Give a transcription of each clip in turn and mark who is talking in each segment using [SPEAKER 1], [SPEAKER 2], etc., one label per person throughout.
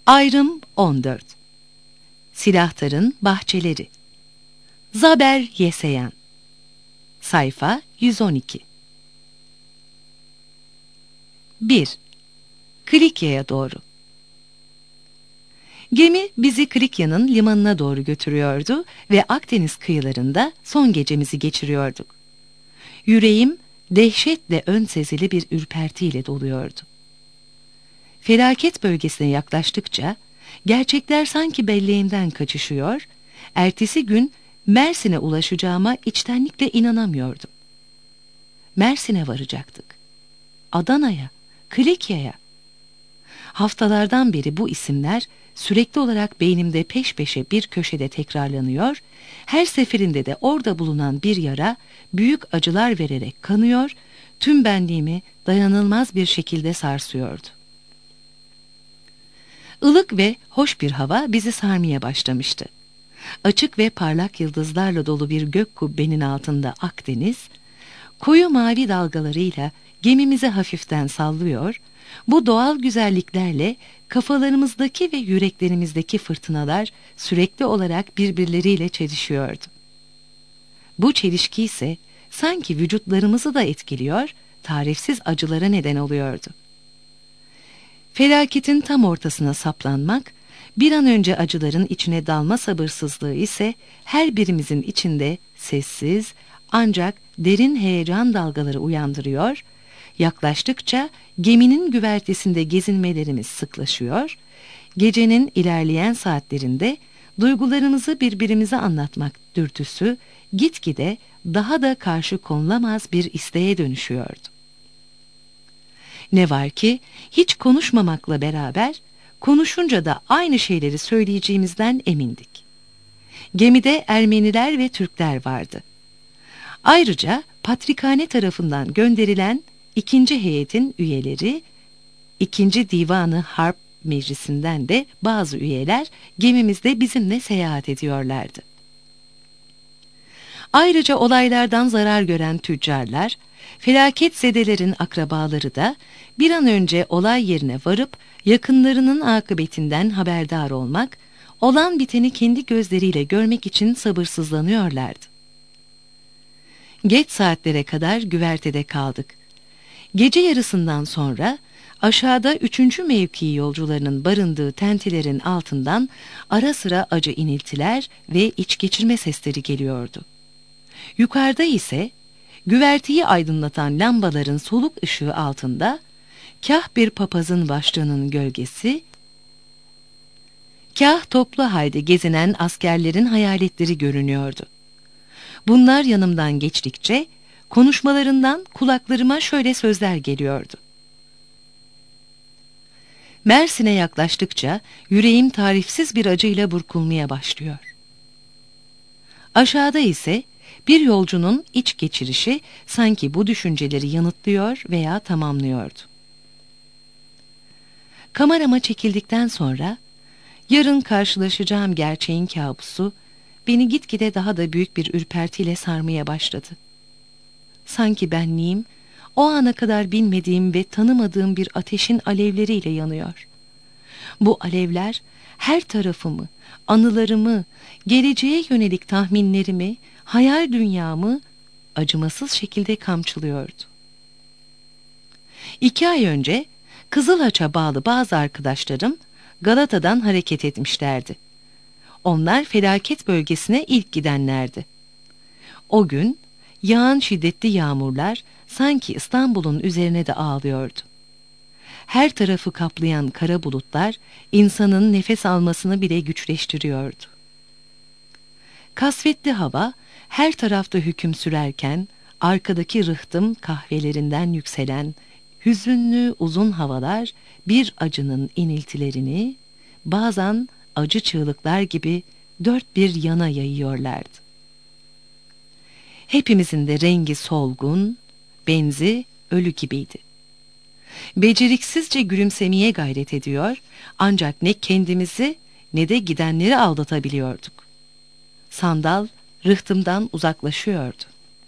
[SPEAKER 1] Ayrım 14. Silahtar'ın Bahçeleri. Zaber Yeseyan. Sayfa 112. 1. Klikya'ya doğru. Gemi bizi Klikya'nın limanına doğru götürüyordu ve Akdeniz kıyılarında son gecemizi geçiriyorduk. Yüreğim dehşetle ön sezili bir ürpertiyle doluyordu. Felaket bölgesine yaklaştıkça gerçekler sanki belleğimden kaçışıyor, ertesi gün Mersin'e ulaşacağıma içtenlikle inanamıyordum. Mersin'e varacaktık. Adana'ya, Klikya'ya. Haftalardan beri bu isimler sürekli olarak beynimde peş peşe bir köşede tekrarlanıyor, her seferinde de orada bulunan bir yara büyük acılar vererek kanıyor, tüm benliğimi dayanılmaz bir şekilde sarsıyordu. Ilık ve hoş bir hava bizi sarmaya başlamıştı. Açık ve parlak yıldızlarla dolu bir gök kubbenin altında Akdeniz, koyu mavi dalgalarıyla gemimizi hafiften sallıyor, bu doğal güzelliklerle kafalarımızdaki ve yüreklerimizdeki fırtınalar sürekli olarak birbirleriyle çelişiyordu. Bu çelişki ise sanki vücutlarımızı da etkiliyor, tarifsiz acılara neden oluyordu. Felaketin tam ortasına saplanmak, bir an önce acıların içine dalma sabırsızlığı ise her birimizin içinde sessiz ancak derin heyecan dalgaları uyandırıyor, yaklaştıkça geminin güvertesinde gezinmelerimiz sıklaşıyor, gecenin ilerleyen saatlerinde duygularımızı birbirimize anlatmak dürtüsü gitgide daha da karşı konulamaz bir isteğe dönüşüyordu. Ne var ki hiç konuşmamakla beraber konuşunca da aynı şeyleri söyleyeceğimizden emindik. Gemide Ermeniler ve Türkler vardı. Ayrıca Patrikhane tarafından gönderilen ikinci heyetin üyeleri, ikinci Divanı Harp Meclisi'nden de bazı üyeler gemimizde bizimle seyahat ediyorlardı. Ayrıca olaylardan zarar gören tüccarlar, felaketsezelerin akrabaları da bir an önce olay yerine varıp yakınlarının akıbetinden haberdar olmak, olan biteni kendi gözleriyle görmek için sabırsızlanıyorlardı. Geç saatlere kadar güvertede kaldık. Gece yarısından sonra aşağıda 3. mevki yolcularının barındığı tentilerin altından ara sıra acı iniltiler ve iç geçirme sesleri geliyordu. Yukarıda ise güverteyi aydınlatan lambaların soluk ışığı altında kah bir papazın başlığının gölgesi, kah toplu halde gezinen askerlerin hayaletleri görünüyordu. Bunlar yanımdan geçtikçe konuşmalarından kulaklarıma şöyle sözler geliyordu. Mersin'e yaklaştıkça yüreğim tarifsiz bir acıyla burkulmaya başlıyor. Aşağıda ise bir yolcunun iç geçirişi sanki bu düşünceleri yanıtlıyor veya tamamlıyordu. Kamerama çekildikten sonra yarın karşılaşacağım gerçeğin kabusu beni gitgide daha da büyük bir ürpertiyle sarmaya başladı. Sanki benliğim o ana kadar bilmediğim ve tanımadığım bir ateşin alevleriyle yanıyor. Bu alevler her tarafımı, anılarımı, geleceğe yönelik tahminlerimi, hayal dünyamı acımasız şekilde kamçılıyordu. 2 ay önce Kızılhaç'a bağlı bazı arkadaşlarım Galata'dan hareket etmişlerdi. Onlar felaket bölgesine ilk gidenlerdi. O gün yağan şiddetli yağmurlar sanki İstanbul'un üzerine de ağlıyordu. Her tarafı kaplayan kara bulutlar insanın nefes almasını bile güçleştiriyordu. Kasvetli hava her tarafta hüküm sürerken arkadaki rıhtım kahvelerinden yükselen hüzünlü uzun havalar bir acının iniltilerini bazen acı çığlıklar gibi dört bir yana yayıyorlardı. Hepimizin de rengi solgun, benzi ölü gibiydi. Beceriksizce gülümsemeye gayret ediyor ancak ne kendimizi ne de gidenleri aldatabiliyorduk. Sandal rıhtımdan uzaklaşıyordu.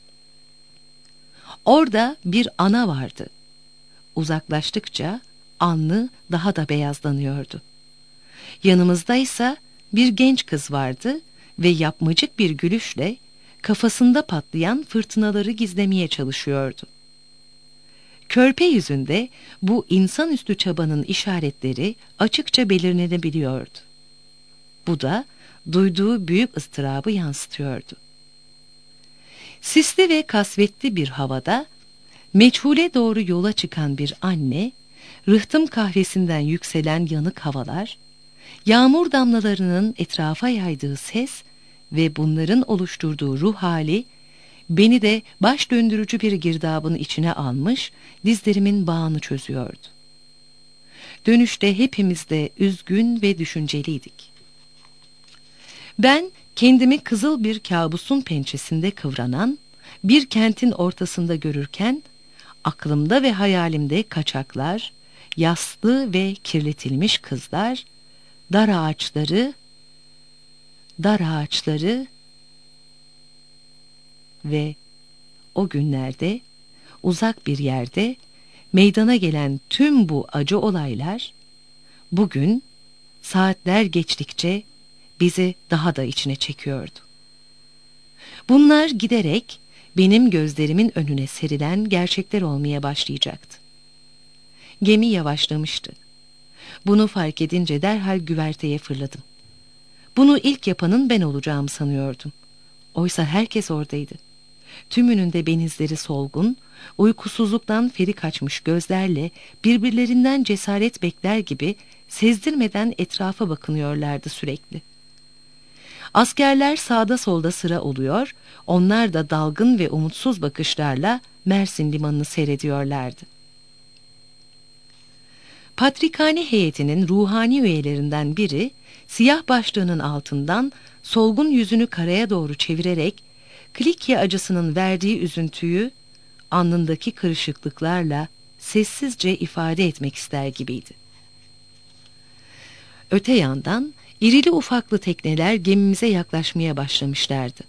[SPEAKER 1] Orada bir ana vardı. Uzaklaştıkça alnı daha da beyazlanıyordu. Yanımızdaysa bir genç kız vardı ve yapmacık bir gülüşle kafasında patlayan fırtınaları gizlemeye çalışıyordu. Körpe yüzünde bu insanüstü çabanın işaretleri açıkça belirlenebiliyordu. Bu da duyduğu büyük ıstırabı yansıtıyordu. Sisli ve kasvetli bir havada meçhule doğru yola çıkan bir anne, rıhtım kahvesinden yükselen yanık havalar, yağmur damlalarının etrafa yaydığı ses ve bunların oluşturduğu ruh hali, beni de baş döndürücü bir girdabın içine almış, dizlerimin bağını çözüyordu. Dönüşte hepimiz de üzgün ve düşünceliydik. Ben kendimi kızıl bir kabusun pençesinde kıvranan, bir kentin ortasında görürken, aklımda ve hayalimde kaçaklar, yaslı ve kirletilmiş kızlar, dar ağaçları ve o günlerde uzak bir yerde meydana gelen tüm bu acı olaylar bugün saatler geçtikçe bizi daha da içine çekiyordu. Bunlar giderek benim gözlerimin önüne serilen gerçekler olmaya başlayacaktı. Gemi yavaşlamıştı. Bunu fark edince derhal güverteye fırladım. Bunu ilk yapanın ben olacağımı sanıyordum. Oysa herkes oradaydı. Tümünün de benizleri solgun, uykusuzluktan feri kaçmış gözlerle birbirlerinden cesaret bekler gibi sezdirmeden etrafa bakınıyorlardı sürekli. Askerler sağda solda sıra oluyor, onlar da dalgın ve umutsuz bakışlarla Mersin limanını seyrediyorlardı. Patrikhane heyetinin ruhani üyelerinden biri, siyah başlığının altından solgun yüzünü karaya doğru çevirerek, Klikya acısının verdiği üzüntüyü alnındaki kırışıklıklarla sessizce ifade etmek ister gibiydi. Öte yandan irili ufaklı tekneler gemimize yaklaşmaya başlamışlardı.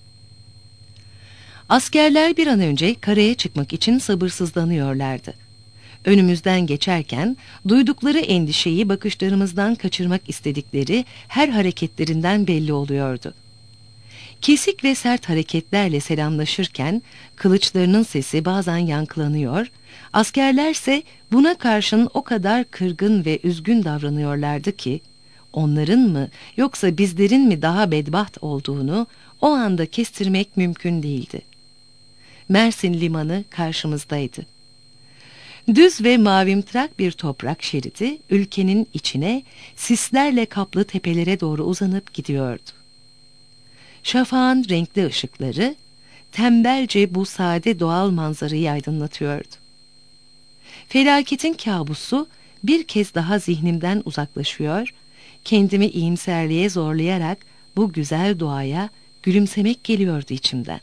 [SPEAKER 1] Askerler bir an önce karaya çıkmak için sabırsızlanıyorlardı. Önümüzden geçerken duydukları endişeyi bakışlarımızdan kaçırmak istedikleri her hareketlerinden belli oluyordu. Kesik ve sert hareketlerle selamlaşırken kılıçlarının sesi bazen yankılanıyor, askerlerse buna karşın o kadar kırgın ve üzgün davranıyorlardı ki, onların mı yoksa bizlerin mi daha bedbaht olduğunu o anda kestirmek mümkün değildi. Mersin limanı karşımızdaydı. Düz ve mavimtırak bir toprak şeridi ülkenin içine sislerle kaplı tepelere doğru uzanıp gidiyordu. Şafağın renkli ışıkları tembelce bu sade doğal manzarayı aydınlatıyordu. Felaketin kabusu bir kez daha zihnimden uzaklaşıyor, kendimi iyimserliğe zorlayarak bu güzel doğaya gülümsemek geliyordu içimden.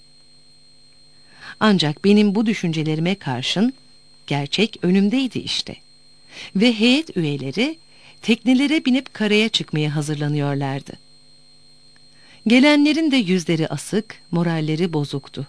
[SPEAKER 1] Ancak benim bu düşüncelerime karşın gerçek önümdeydi işte. Ve heyet üyeleri teknelere binip karaya çıkmaya hazırlanıyorlardı. Gelenlerin de yüzleri asık, moralleri bozuktu.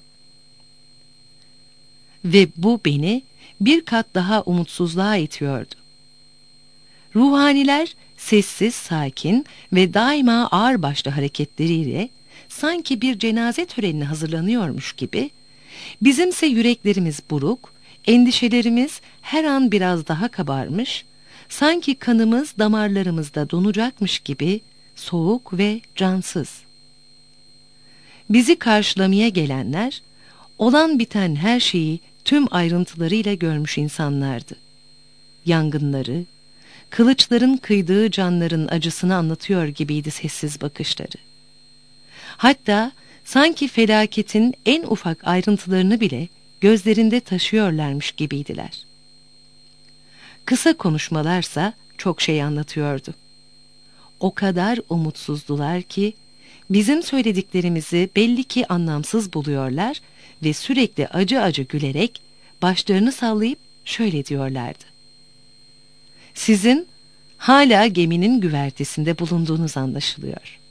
[SPEAKER 1] Ve bu beni bir kat daha umutsuzluğa itiyordu. Ruhaniler sessiz, sakin ve daima ağırbaşlı hareketleriyle sanki bir cenaze törenine hazırlanıyormuş gibi, bizimse yüreklerimiz buruk, endişelerimiz her an biraz daha kabarmış, sanki kanımız damarlarımızda donacakmış gibi soğuk ve cansız. Bizi karşılamaya gelenler, olan biten her şeyi tüm ayrıntılarıyla görmüş insanlardı. Yangınları, kılıçların kıydığı canların acısını anlatıyor gibiydi sessiz bakışları. Hatta sanki felaketin en ufak ayrıntılarını bile gözlerinde taşıyorlarmış gibiydiler. Kısa konuşmalarsa çok şey anlatıyordu. O kadar umutsuzdular ki bizim söylediklerimizi belli ki anlamsız buluyorlar ve sürekli acı acı gülerek başlarını sallayıp şöyle diyorlardı: "Sizin hala geminin güvertesinde bulunduğunuz anlaşılıyor."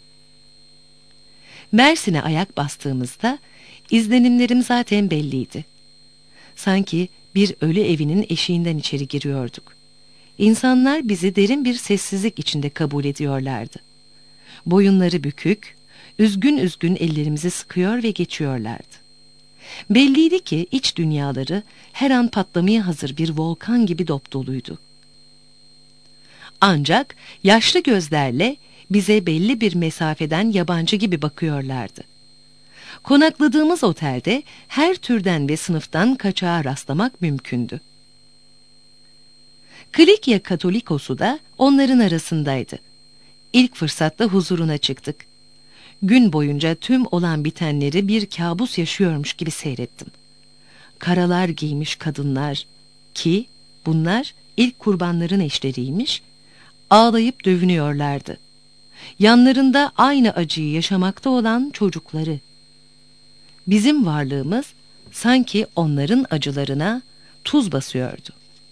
[SPEAKER 1] Mersin'e ayak bastığımızda izlenimlerim zaten belliydi. Sanki bir ölü evinin eşiğinden içeri giriyorduk. insanlar bizi derin bir sessizlik içinde kabul ediyorlardı. Boyunları bükük, üzgün üzgün ellerimizi sıkıyor ve geçiyorlardı. Belliydi ki iç dünyaları her an patlamaya hazır bir volkan gibi dopdoluydu. Ancak yaşlı gözlerle bize belli bir mesafeden yabancı gibi bakıyorlardı. Konakladığımız otelde her türden ve sınıftan kaçağa rastlamak mümkündü. Klikya Katolikos'u da onların arasındaydı. İlk fırsatta huzuruna çıktık. Gün boyunca tüm olan bitenleri bir kabus yaşıyormuş gibi seyrettim. Karalar giymiş kadınlar ki bunlar ilk kurbanların eşleriymiş, ağlayıp dövünüyorlardı. Yanlarında aynı acıyı yaşamakta olan çocukları. Bizim varlığımız sanki onların acılarına tuz basıyordu.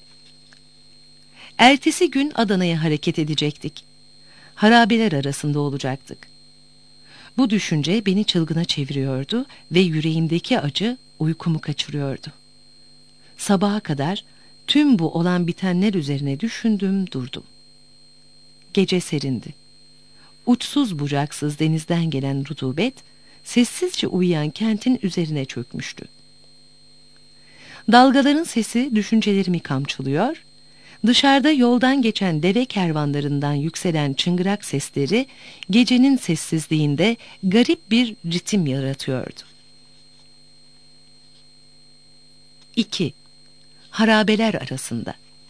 [SPEAKER 1] Ertesi gün Adana'ya hareket edecektik. Harabeler arasında olacaktık. Bu düşünce beni çılgına çeviriyordu ve yüreğimdeki acı uykumu kaçırıyordu. Sabaha kadar tüm bu olan bitenler üzerine düşündüm durdum. Gece serindi. Uçsuz bucaksız denizden gelen rutubet, sessizce uyuyan kentin üzerine çökmüştü. Dalgaların sesi düşüncelerimi kamçılıyor, dışarıda yoldan geçen deve kervanlarından yükselen çıngırak sesleri gecenin sessizliğinde garip bir ritim yaratıyordu. 2. Harabeler arasında.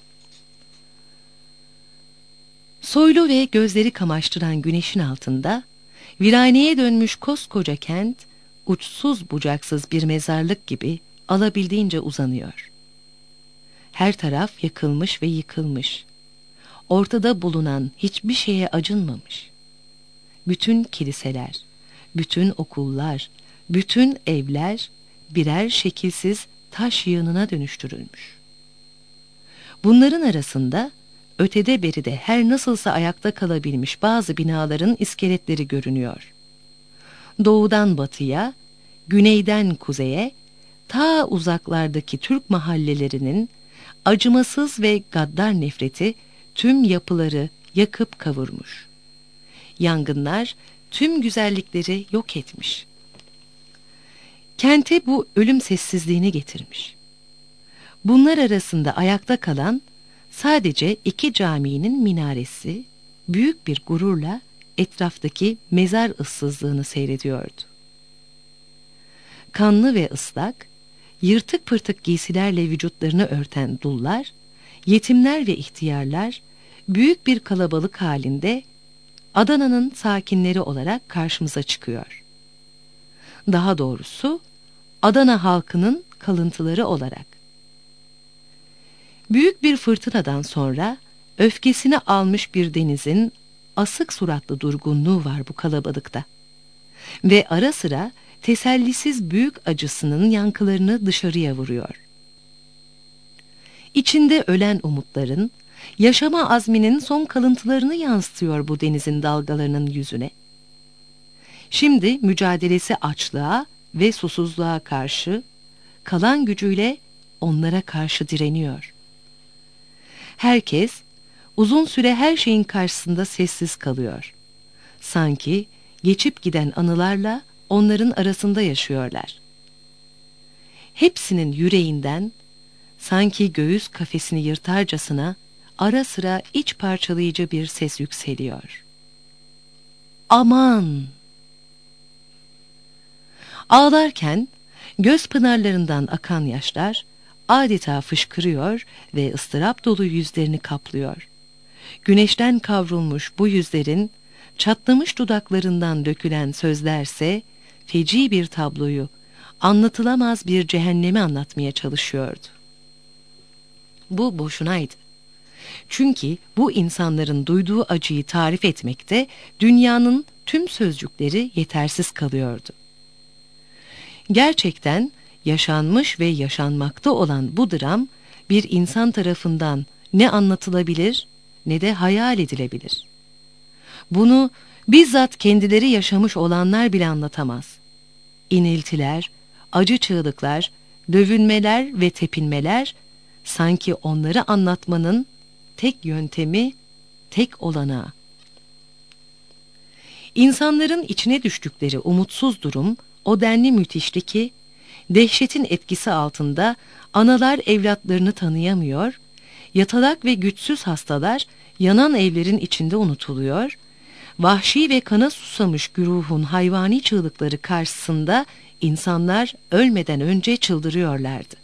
[SPEAKER 1] Soylu ve gözleri kamaştıran güneşin altında, viraneye dönmüş koskoca kent, uçsuz bucaksız bir mezarlık gibi alabildiğince uzanıyor. Her taraf yakılmış ve yıkılmış. Ortada bulunan hiçbir şeye acınmamış. Bütün kiliseler, bütün okullar, bütün evler birer şekilsiz taş yığınına dönüştürülmüş. Bunların arasında ötede beride her nasılsa ayakta kalabilmiş bazı binaların iskeletleri görünüyor. Doğudan batıya, güneyden kuzeye, ta uzaklardaki Türk mahallelerinin acımasız ve gaddar nefreti tüm yapıları yakıp kavurmuş. Yangınlar tüm güzellikleri yok etmiş. Kente bu ölüm sessizliğini getirmiş. Bunlar arasında ayakta kalan sadece 2 caminin minaresi büyük bir gururla etraftaki mezar ıssızlığını seyrediyordu. Kanlı ve ıslak, yırtık pırtık giysilerle vücutlarını örten dullar, yetimler ve ihtiyarlar büyük bir kalabalık halinde Adana'nın sakinleri olarak karşımıza çıkıyor. Daha doğrusu Adana halkının kalıntıları olarak. Büyük bir fırtınadan sonra öfkesini almış bir denizin asık suratlı durgunluğu var bu kalabalıkta. Ve ara sıra tesellisiz büyük acısının yankılarını dışarıya vuruyor. İçinde ölen umutların, yaşama azminin son kalıntılarını yansıtıyor bu denizin dalgalarının yüzüne. Şimdi mücadelesi açlığa ve susuzluğa karşı, kalan gücüyle onlara karşı direniyor. Herkes uzun süre her şeyin karşısında sessiz kalıyor. Sanki geçip giden anılarla onların arasında yaşıyorlar. Hepsinin yüreğinden sanki göğüs kafesini yırtarcasına ara sıra iç parçalayıcı bir ses yükseliyor. Aman! Ağlarken göz pınarlarından akan yaşlar adeta fışkırıyor ve ıstırap dolu yüzlerini kaplıyor. Güneşten kavrulmuş bu yüzlerin çatlamış dudaklarından dökülen sözlerse feci bir tabloyu, anlatılamaz bir cehennemi anlatmaya çalışıyordu. Bu boşunaydı. Çünkü bu insanların duyduğu acıyı tarif etmekte dünyanın tüm sözcükleri yetersiz kalıyordu. Gerçekten yaşanmış ve yaşanmakta olan bu dram bir insan tarafından ne anlatılabilir ne de hayal edilebilir. Bunu bizzat kendileri yaşamış olanlar bile anlatamaz. İniltiler, acı çığlıklar, dövünmeler ve tepinmeler sanki onları anlatmanın tek yöntemi, tek olanağı. İnsanların içine düştükleri umutsuz durum o denli müthişti ki, dehşetin etkisi altında analar evlatlarını tanıyamıyor, yatalak ve güçsüz hastalar yanan evlerin içinde unutuluyor, vahşi ve kana susamış güruhun hayvani çığlıkları karşısında insanlar ölmeden önce çıldırıyorlardı.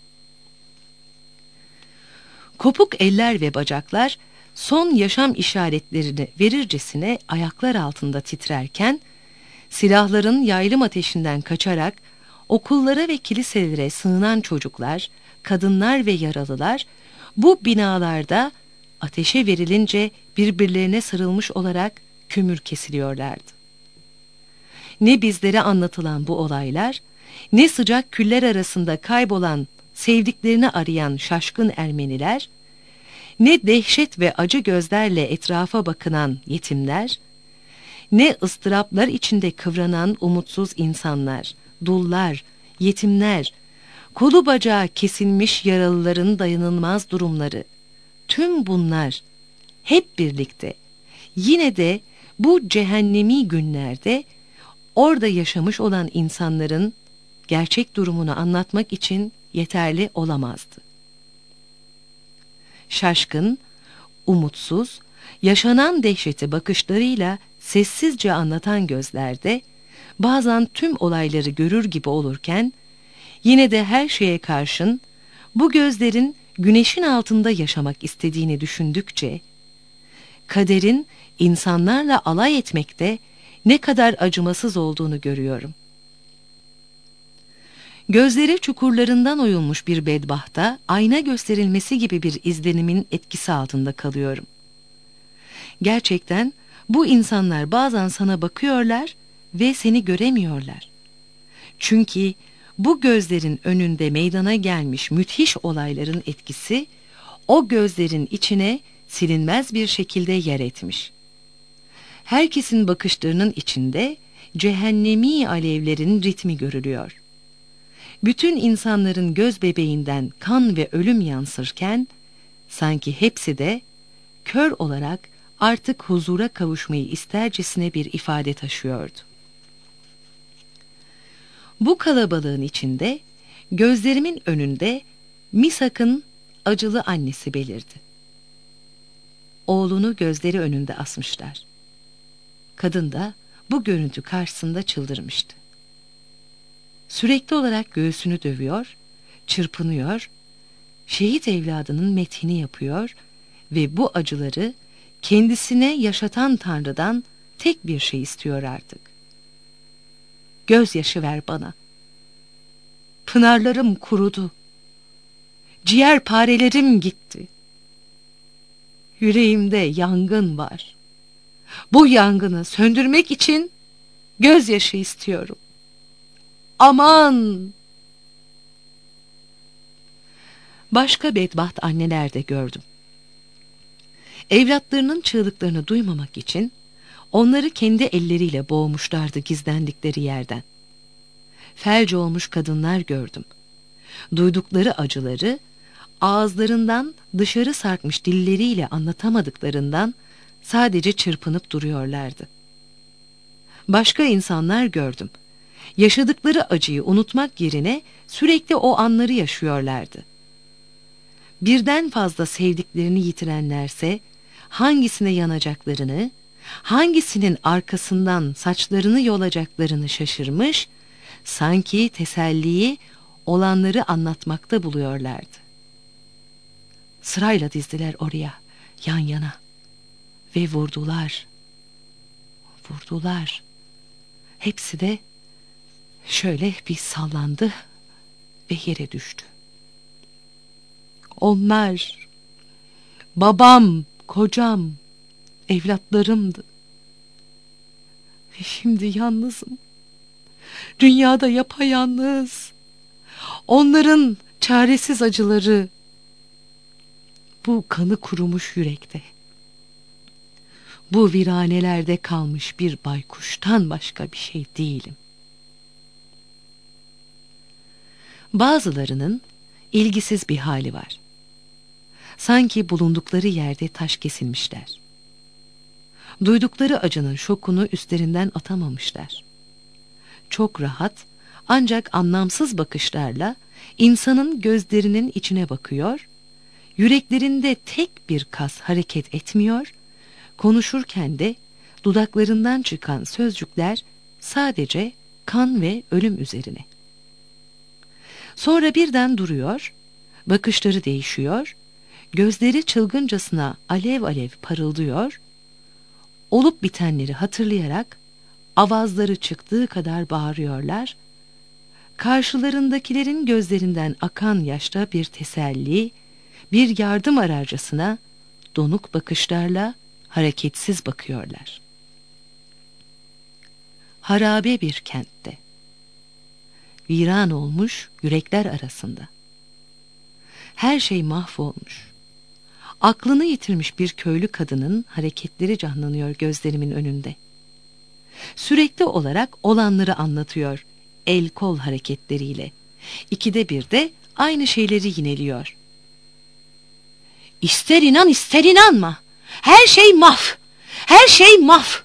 [SPEAKER 1] Kopuk eller ve bacaklar son yaşam işaretlerini verircesine ayaklar altında titrerken, silahların yaylım ateşinden kaçarak okullara ve kiliselere sığınan çocuklar, kadınlar ve yaralılar bu binalarda ateşe verilince birbirlerine sarılmış olarak kömür kesiliyorlardı. Ne bizlere anlatılan bu olaylar, ne sıcak küller arasında kaybolan, sevdiklerini arayan şaşkın Ermeniler, ne dehşet ve acı gözlerle etrafa bakınan yetimler, ne ıstıraplar içinde kıvranan umutsuz insanlar, dullar, yetimler, kolu bacağı kesilmiş yaralıların dayanılmaz durumları, tüm bunlar hep birlikte yine de bu cehennemi günlerde orada yaşamış olan insanların gerçek durumunu anlatmak için yeterli olamazdı. Şaşkın, umutsuz, yaşanan dehşeti bakışlarıyla sessizce anlatan gözlerde bazen tüm olayları görür gibi olurken, yine de her şeye karşın bu gözlerin güneşin altında yaşamak istediğini düşündükçe, kaderin insanlarla alay etmekte ne kadar acımasız olduğunu görüyorum. Gözleri çukurlarından oyulmuş bir bedbahta ayna gösterilmesi gibi bir izlenimin etkisi altında kalıyorum. Gerçekten bu insanlar bazen sana bakıyorlar ve seni göremiyorlar. Çünkü bu gözlerin önünde meydana gelmiş müthiş olayların etkisi o gözlerin içine silinmez bir şekilde yer etmiş. Herkesin bakışlarının içinde cehennemi alevlerin ritmi görülüyor. Bütün insanların göz bebeğinden kan ve ölüm yansırken, sanki hepsi de kör olarak artık huzura kavuşmayı istercesine bir ifade taşıyordu. Bu kalabalığın içinde, gözlerimin önünde Misak'ın acılı annesi belirdi. Oğlunu gözleri önünde asmışlar. Kadın da bu görüntü karşısında çıldırmıştı. Sürekli olarak göğsünü dövüyor, çırpınıyor, şehit evladının methini yapıyor ve bu acıları kendisine yaşatan Tanrı'dan tek bir şey istiyor artık. Gözyaşı ver bana. Pınarlarım kurudu. Ciğerparelerim gitti. Yüreğimde yangın var. Bu yangını söndürmek için gözyaşı istiyorum. Aman! Başka bedbaht anneler de gördüm. Evlatlarının çığlıklarını duymamak için onları kendi elleriyle boğmuşlardı gizlendikleri yerden. Felç olmuş kadınlar gördüm. Duydukları acıları ağızlarından dışarı sarkmış dilleriyle anlatamadıklarından sadece çırpınıp duruyorlardı. Başka insanlar gördüm. Yaşadıkları acıyı unutmak yerine sürekli o anları yaşıyorlardı. Birden fazla sevdiklerini yitirenlerse hangisine yanacaklarını, hangisinin arkasından saçlarını yolacaklarını şaşırmış, sanki teselliyi olanları anlatmakta buluyorlardı. Sırayla dizdiler oraya, yan yana ve vurdular. Vurdular. Hepsi de şöyle bir sallandı ve yere düştü. Onlar, babam, kocam, evlatlarımdı. Ve şimdi yalnızım. Dünyada yapayalnız. Onların çaresiz acıları bu kanı kurumuş yürekte. Bu viranelerde kalmış bir baykuştan başka bir şey değilim. Bazılarının ilgisiz bir hali var. Sanki bulundukları yerde taş kesilmişler. Duydukları acının şokunu üstlerinden atamamışlar. Çok rahat ancak anlamsız bakışlarla insanın gözlerinin içine bakıyor, yüreklerinde tek bir kas hareket etmiyor, konuşurken de dudaklarından çıkan sözcükler sadece kan ve ölüm üzerine. Sonra birden duruyor, bakışları değişiyor, gözleri çılgıncasına alev alev parıldıyor, olup bitenleri hatırlayarak avazları çıktığı kadar bağırıyorlar, karşılarındakilerin gözlerinden akan yaşta bir teselli, bir yardım ararcasına donuk bakışlarla hareketsiz bakıyorlar. Harabe bir kentte, viran olmuş yürekler arasında. Her şey mahvolmuş. Aklını yitirmiş bir köylü kadının hareketleri canlanıyor gözlerimin önünde. Sürekli olarak olanları anlatıyor, el kol hareketleriyle. İkide bir de aynı şeyleri yineliyor. İster inan ister inanma. Her şey maf. Her şey maf.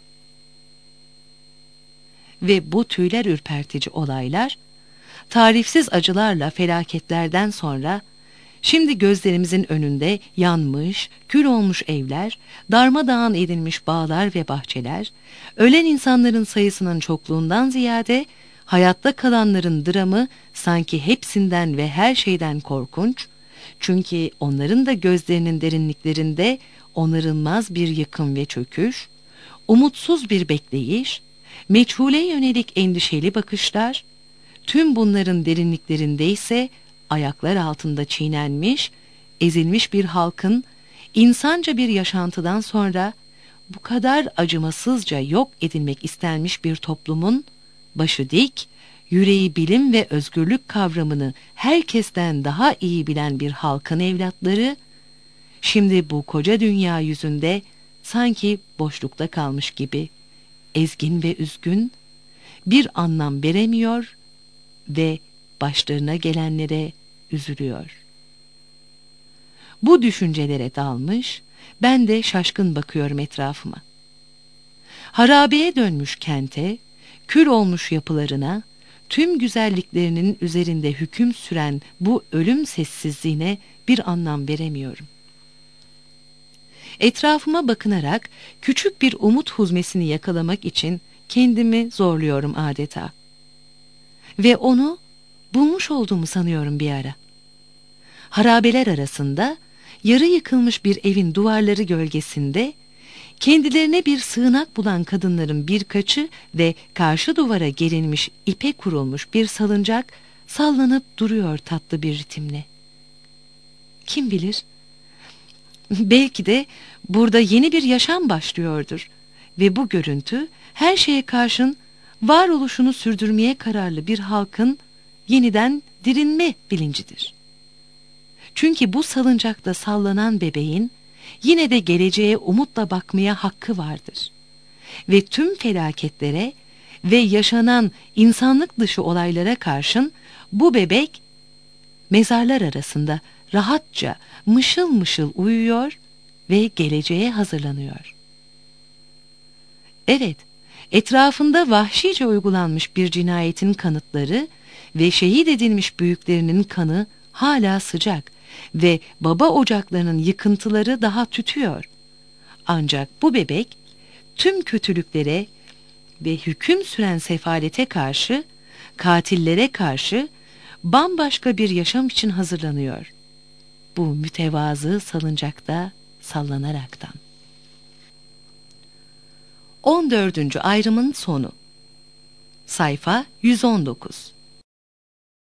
[SPEAKER 1] Ve bu tüyler ürpertici olaylar, tarifsiz acılarla felaketlerden sonra, şimdi gözlerimizin önünde yanmış, kül olmuş evler, darmadağın edilmiş bağlar ve bahçeler, ölen insanların sayısının çokluğundan ziyade, hayatta kalanların dramı sanki hepsinden ve her şeyden korkunç, çünkü onların da gözlerinin derinliklerinde onarılmaz bir yıkım ve çöküş, umutsuz bir bekleyiş, meçhule yönelik endişeli bakışlar, tüm bunların derinliklerinde ise ayaklar altında çiğnenmiş, ezilmiş bir halkın insanca bir yaşantıdan sonra bu kadar acımasızca yok edilmek istenmiş bir toplumun başı dik, yüreği bilim ve özgürlük kavramını herkesten daha iyi bilen bir halkın evlatları, şimdi bu koca dünya yüzünde sanki boşlukta kalmış gibi, ezgin ve üzgün, bir anlam veremiyor ve başlarına gelenlere üzülüyor. Bu düşüncelere dalmış, ben de şaşkın bakıyorum etrafıma. Harabeye dönmüş kente, kül olmuş yapılarına, tüm güzelliklerinin üzerinde hüküm süren bu ölüm sessizliğine bir anlam veremiyorum. Etrafıma bakınarak küçük bir umut huzmesini yakalamak için kendimi zorluyorum adeta. Ve onu bulmuş olduğumu sanıyorum bir ara. Harabeler arasında, yarı yıkılmış bir evin duvarları gölgesinde, kendilerine bir sığınak bulan kadınların birkaçı ve karşı duvara gerilmiş ipe kurulmuş bir salıncak sallanıp duruyor tatlı bir ritimle. Kim bilir, belki de burada yeni bir yaşam başlıyordur ve bu görüntü her şeye karşın varoluşunu sürdürmeye kararlı bir halkın yeniden dirilme bilincidir. Çünkü bu salıncakta sallanan bebeğin yine de geleceğe umutla bakmaya hakkı vardır. Ve tüm felaketlere ve yaşanan insanlık dışı olaylara karşın bu bebek mezarlar arasında rahatça mışıl mışıl uyuyor ve geleceğe hazırlanıyor. Evet, etrafında vahşice uygulanmış bir cinayetin kanıtları ve şehit edilmiş büyüklerinin kanı hala sıcak ve baba ocaklarının yıkıntıları daha tütüyor. Ancak bu bebek tüm kötülüklere ve hüküm süren sefalete karşı, katillere karşı bambaşka bir yaşam için hazırlanıyor. Bu mütevazı salıncakta sallanaraktan. 14. ayrımın sonu. Sayfa 119.